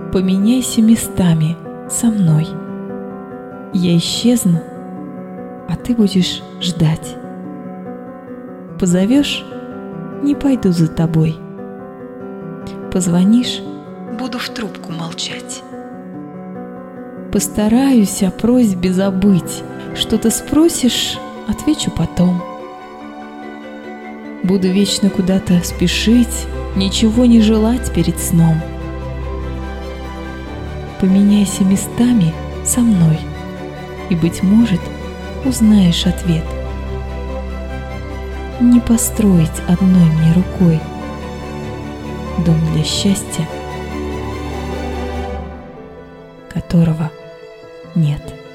Поменяйся местами со мной. Я исчезну, а ты будешь ждать. Позовешь — не пойду за тобой. Позвонишь — буду в трубку молчать. Постараюсь о просьбе забыть. Что-то спросишь — отвечу потом. Буду вечно куда-то спешить, ничего не желать перед сном. Поменяйся местами со мной, и, быть может, узнаешь ответ. Не построить одной мне рукой дом для счастья, которого нет.